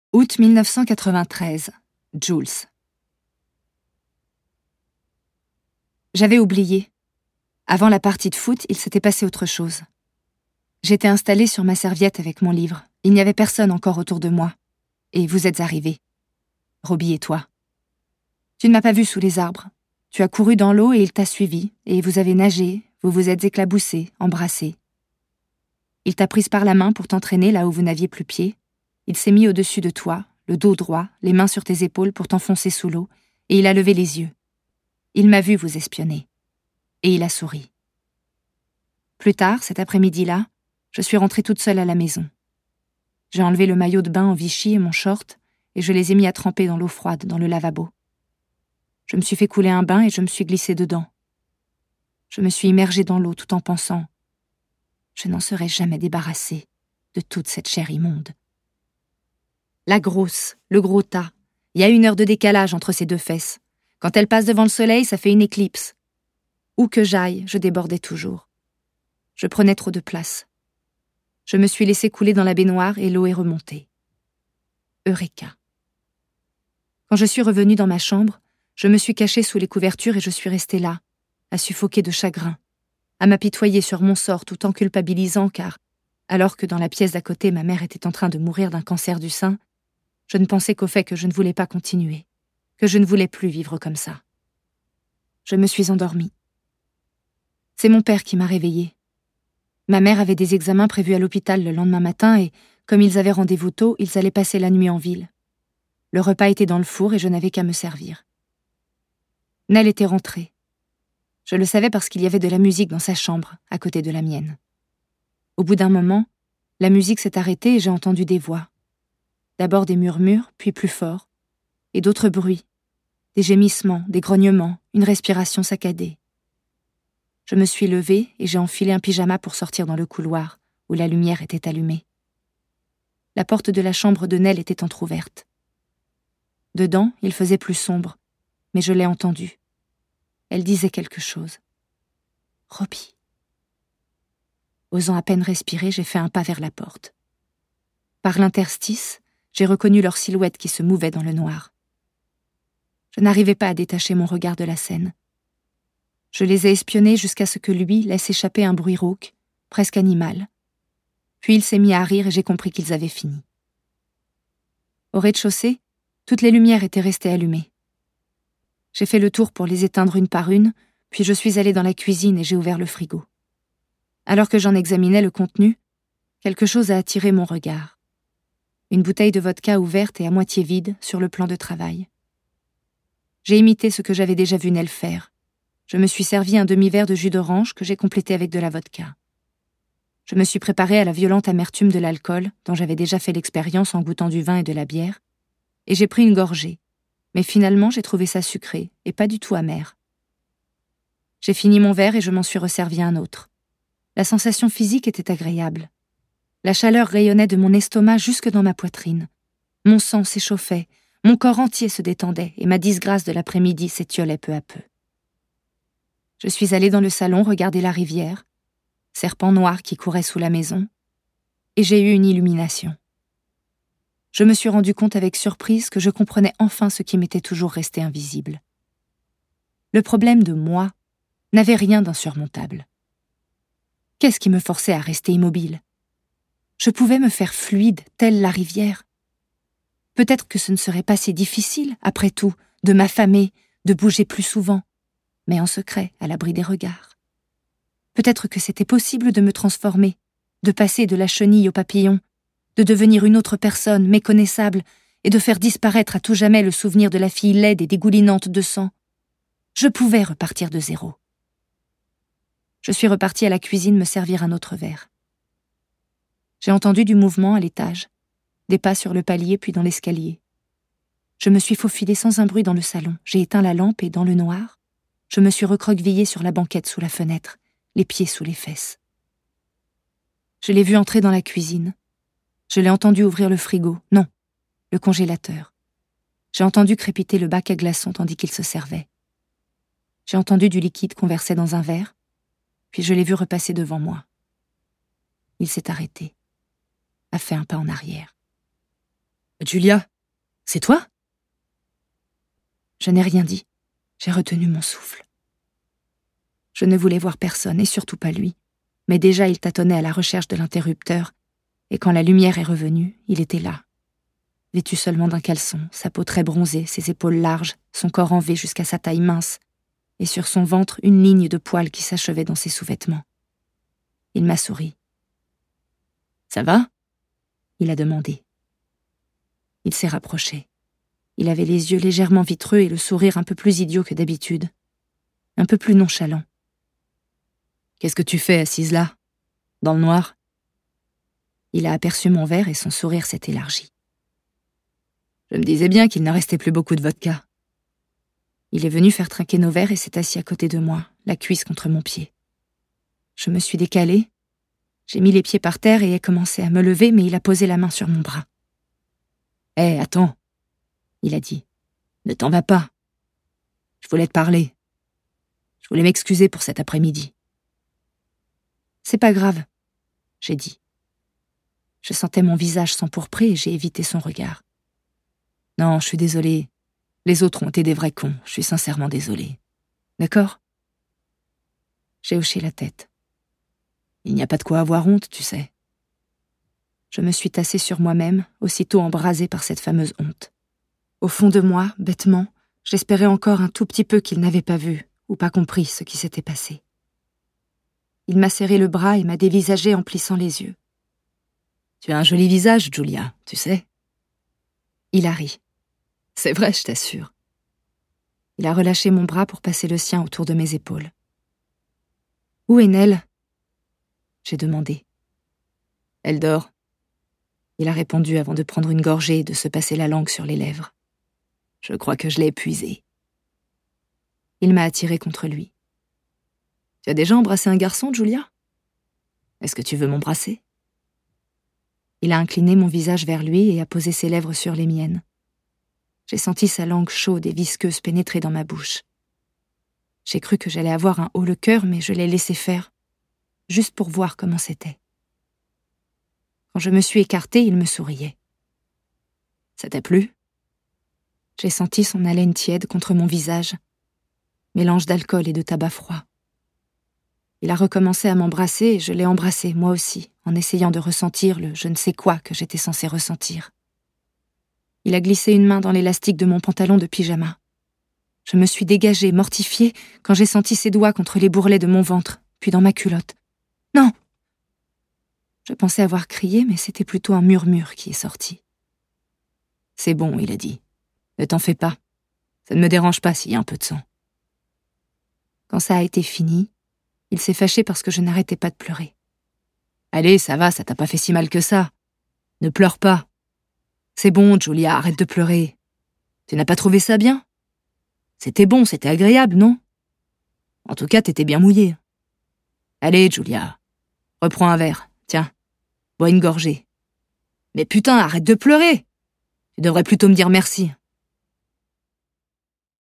Août 1993. Jules. J'avais oublié. Avant la partie de foot, il s'était passé autre chose. J'étais installée sur ma serviette avec mon livre. Il n'y avait personne encore autour de moi. Et vous êtes arrivés. Robbie et toi. Tu ne m'as pas vue sous les arbres. Tu as couru dans l'eau et il t'a suivi. Et vous avez nagé, vous vous êtes éclaboussés, embrassés. Il t'a prise par la main pour t'entraîner là où vous n'aviez plus pied. Il s'est mis au-dessus de toi, le dos droit, les mains sur tes épaules pour t'enfoncer sous l'eau, et il a levé les yeux. Il m'a vu vous espionner. Et il a souri. Plus tard, cet après-midi-là, je suis rentrée toute seule à la maison. J'ai enlevé le maillot de bain en Vichy et mon short, et je les ai mis à tremper dans l'eau froide, dans le lavabo. Je me suis fait couler un bain et je me suis glissée dedans. Je me suis immergée dans l'eau tout en pensant « Je n'en serai jamais débarrassée de toute cette chair immonde. » La grosse, le gros tas. Il y a 1 heure de décalage entre ces 2 fesses. Quand elle passe devant le soleil, ça fait une éclipse. Où que j'aille, je débordais toujours. Je prenais trop de place. Je me suis laissée couler dans la baignoire et l'eau est remontée. Eureka. Quand je suis revenue dans ma chambre, je me suis cachée sous les couvertures et je suis restée là, à suffoquer de chagrin, à m'apitoyer sur mon sort tout en culpabilisant car, alors que dans la pièce d'à côté ma mère était en train de mourir d'un cancer du sein, je ne pensais qu'au fait que je ne voulais pas continuer, que je ne voulais plus vivre comme ça. Je me suis endormie. C'est mon père qui m'a réveillée. Ma mère avait des examens prévus à l'hôpital le lendemain matin et, comme ils avaient rendez-vous tôt, ils allaient passer la nuit en ville. Le repas était dans le four et je n'avais qu'à me servir. Nell était rentrée. Je le savais parce qu'il y avait de la musique dans sa chambre, à côté de la mienne. Au bout d'un moment, la musique s'est arrêtée et j'ai entendu des voix. D'abord des murmures, puis plus forts, et d'autres bruits, des gémissements, des grognements, une respiration saccadée. Je me suis levée et j'ai enfilé un pyjama pour sortir dans le couloir, où la lumière était allumée. La porte de la chambre de Nell était entr'ouverte. Dedans, il faisait plus sombre, mais je l'ai entendue. Elle disait quelque chose. « Robbie !» Osant à peine respirer, j'ai fait un pas vers la porte. Par l'interstice, j'ai reconnu leur silhouette qui se mouvait dans le noir. Je n'arrivais pas à détacher mon regard de la scène. Je les ai espionnés jusqu'à ce que lui laisse échapper un bruit rauque, presque animal. Puis il s'est mis à rire et j'ai compris qu'ils avaient fini. Au rez-de-chaussée, toutes les lumières étaient restées allumées. J'ai fait le tour pour les éteindre une par une, puis je suis allée dans la cuisine et j'ai ouvert le frigo. Alors que j'en examinais le contenu, quelque chose a attiré mon regard. Une bouteille de vodka ouverte et à moitié vide sur le plan de travail. J'ai imité ce que j'avais déjà vu Nell faire. Je me suis servi un demi-verre de jus d'orange que j'ai complété avec de la vodka. Je me suis préparée à la violente amertume de l'alcool, dont j'avais déjà fait l'expérience en goûtant du vin et de la bière, et j'ai pris une gorgée. Mais finalement, j'ai trouvé ça sucré et pas du tout amer. J'ai fini mon verre et je m'en suis resservi un autre. La sensation physique était agréable. La chaleur rayonnait de mon estomac jusque dans ma poitrine. Mon sang s'échauffait, mon corps entier se détendait et ma disgrâce de l'après-midi s'étiolait peu à peu. Je suis allée dans le salon regarder la rivière, serpent noir qui courait sous la maison, et j'ai eu une illumination. Je me suis rendu compte avec surprise que je comprenais enfin ce qui m'était toujours resté invisible. Le problème de moi n'avait rien d'insurmontable. Qu'est-ce qui me forçait à rester immobile ? Je pouvais me faire fluide, telle la rivière. Peut-être que ce ne serait pas si difficile, après tout, de m'affamer, de bouger plus souvent, mais en secret, à l'abri des regards. Peut-être que c'était possible de me transformer, de passer de la chenille au papillon, de devenir une autre personne, méconnaissable, et de faire disparaître à tout jamais le souvenir de la fille laide et dégoulinante de sang. Je pouvais repartir de zéro. Je suis repartie à la cuisine me servir un autre verre. J'ai entendu du mouvement à l'étage, des pas sur le palier puis dans l'escalier. Je me suis faufilée sans un bruit dans le salon. J'ai éteint la lampe et, dans le noir, je me suis recroquevillée sur la banquette sous la fenêtre, les pieds sous les fesses. Je l'ai vu entrer dans la cuisine. Je l'ai entendu ouvrir le frigo, non, le congélateur. J'ai entendu crépiter le bac à glaçons tandis qu'il se servait. J'ai entendu du liquide qu'on versait dans un verre, puis je l'ai vu repasser devant moi. Il s'est arrêté, a fait un pas en arrière. Julia, c'est toi? Je n'ai rien dit. J'ai retenu mon souffle. Je ne voulais voir personne, et surtout pas lui. Mais déjà il tâtonnait à la recherche de l'interrupteur, et quand la lumière est revenue, il était là. Vêtu seulement d'un caleçon, sa peau très bronzée, ses épaules larges, son corps en V jusqu'à sa taille mince, et sur son ventre une ligne de poils qui s'achevait dans ses sous-vêtements. Il m'a souri. « Ça va ?» il a demandé. Il s'est rapproché. Il avait les yeux légèrement vitreux et le sourire un peu plus idiot que d'habitude, un peu plus nonchalant. « Qu'est-ce que tu fais assise là, dans le noir ?» Il a aperçu mon verre et son sourire s'est élargi. Je me disais bien qu'il ne restait plus beaucoup de vodka. Il est venu faire trinquer nos verres et s'est assis à côté de moi, la cuisse contre mon pied. Je me suis décalée, j'ai mis les pieds par terre et ai commencé à me lever, mais il a posé la main sur mon bras. « Hé, attends !» il a dit. « Ne t'en vas pas. Je voulais te parler. Je voulais m'excuser pour cet après-midi. » « C'est pas grave, » j'ai dit. Je sentais mon visage s'empourprer et j'ai évité son regard. « Non, je suis désolée. Les autres ont été des vrais cons. Je suis sincèrement désolée. D'accord ?» J'ai hoché la tête. Il n'y a pas de quoi avoir honte, tu sais. Je me suis tassée sur moi-même, aussitôt embrasée par cette fameuse honte. Au fond de moi, bêtement, j'espérais encore un tout petit peu qu'il n'avait pas vu ou pas compris ce qui s'était passé. Il m'a serré le bras et m'a dévisagée en plissant les yeux. « Tu as un joli visage, Julia, tu sais. » Il a ri. « C'est vrai, je t'assure. » Il a relâché mon bras pour passer le sien autour de mes épaules. « Où est Nell ?» j'ai demandé. « Elle dort. » Il a répondu avant de prendre une gorgée et de se passer la langue sur les lèvres. « Je crois que je l'ai épuisée. » Il m'a attirée contre lui. « Tu as déjà embrassé un garçon, Julia ? Est-ce que tu veux m'embrasser ?» Il a incliné mon visage vers lui et a posé ses lèvres sur les miennes. J'ai senti sa langue chaude et visqueuse pénétrer dans ma bouche. J'ai cru que j'allais avoir un haut-le-cœur, mais je l'ai laissé faire, juste pour voir comment c'était. Quand je me suis écartée, il me souriait. « Ça t'a plu ?» J'ai senti son haleine tiède contre mon visage, mélange d'alcool et de tabac froid. Il a recommencé à m'embrasser et je l'ai embrassé, moi aussi, en essayant de ressentir le je ne sais quoi que j'étais censée ressentir. Il a glissé une main dans l'élastique de mon pantalon de pyjama. Je me suis dégagée, mortifiée, quand j'ai senti ses doigts contre les bourrelets de mon ventre, puis dans ma culotte. « Non !» Je pensais avoir crié, mais c'était plutôt un murmure qui est sorti. « C'est bon, il a dit. Ne t'en fais pas. Ça ne me dérange pas s'il y a un peu de sang. » Quand ça a été fini, il s'est fâché parce que je n'arrêtais pas de pleurer. « Allez, ça va, ça t'a pas fait si mal que ça. Ne pleure pas. C'est bon, Julia, arrête de pleurer. Tu n'as pas trouvé ça bien ? C'était bon, c'était agréable, non ? En tout cas, t'étais bien mouillée. Allez, Julia, reprends un verre, tiens, bois une gorgée. Mais putain, arrête de pleurer. Tu devrais plutôt me dire merci.